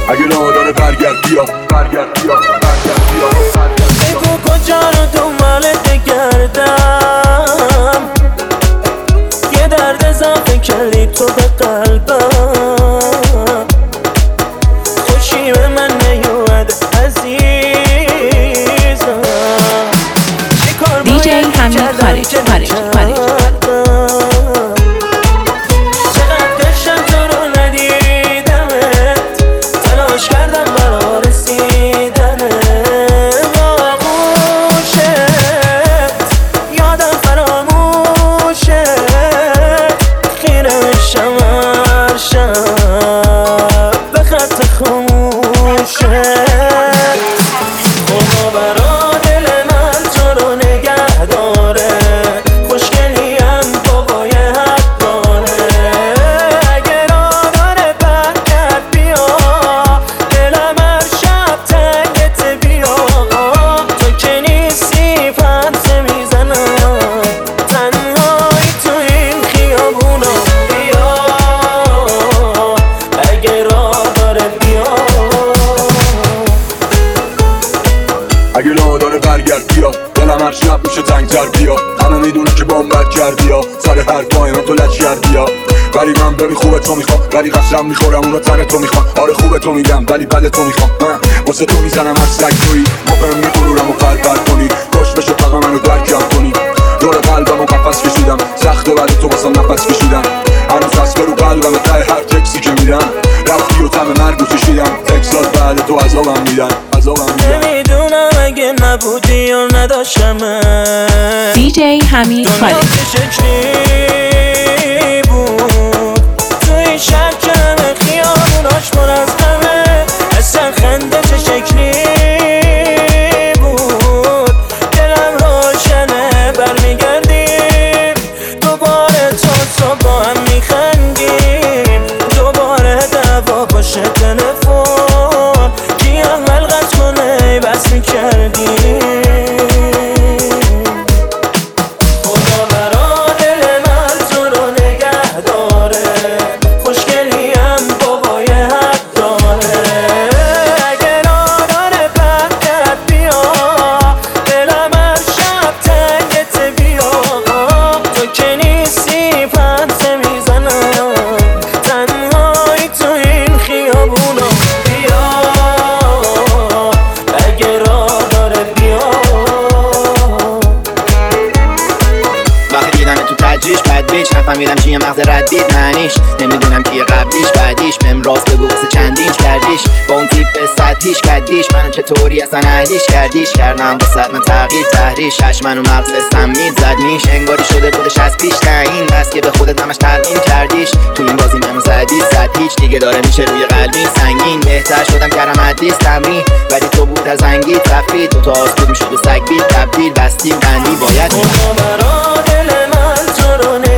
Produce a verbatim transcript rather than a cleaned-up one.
اگه راه داره برگرد بیا، برگرد بیا، برگرد بیا، برگرد بیا. بگو کجا رو دنبالت بگردم، یه درد اضافه کردی تو به قلبم، خوشی به من نیومده عزیزم. دی جی حمید خارج خارج خارج اگه راه داره برگرد بیا، دلم هر شب میشه تنگتر بیا. همه میدونه که بام بد کردی یا سر هر پای من تو لج کردی یا، ولی من ببین خوبه تو میخوام، ولی قسم میخورم اون رو تن تو میخوام. آره خوبه تو میگم ولی بد تو میخوام، من واسه تو میزنم هر سگ تویی، مهم میغرورم و پرپر کنی، کش بشه فقط منو درکم کنی. دور قلبم و قفص کشیدم، سخته ولی تو واسم نفس کشیدم. هنوز دست برو قلبم ته هر تکسی که میدم، رفتی و تم مرگو کشیدم. تکسات بعد تو عذابم میدن، عذابم میدن. نمیدونم اگه نبودی یا نداشتمه. دی جی حمید خارج شکلی بود توی شهر که همه خیابوناش پر از غمه، اصلا خنده چه شکلی بود. دلم روشنه برمیگردیم دوباره، تو تو با هم میخندیم دوباره. دعوا باشه تلفن کی اول قطع کنه بس میکردیم. نفهمیدم چیه مغز ردید معنیش، نمیدونم کیه قبلیش بعدیش، بهم راست بگو واسه چندینش کردیش، با اون تیپ سطحیش کدیش، منو چطوری اصلا اهلیش کردیش، کردم واسه من تغییر تحریش، هش منو مغز سمید زد نیش، انگاری شده بودش از پیش تعیین، بس که به خودت همش تلقین کردیش، تو این بازی منو زدی زد هیچ، دیگه داره میشه روی قلبی سنگین، بهتر شدم کردم حدیث تمرین، ولی تو بود از زنگی تفرید، تو تا آسکود میشد و سگ بید تبدیل بستیم بندی باید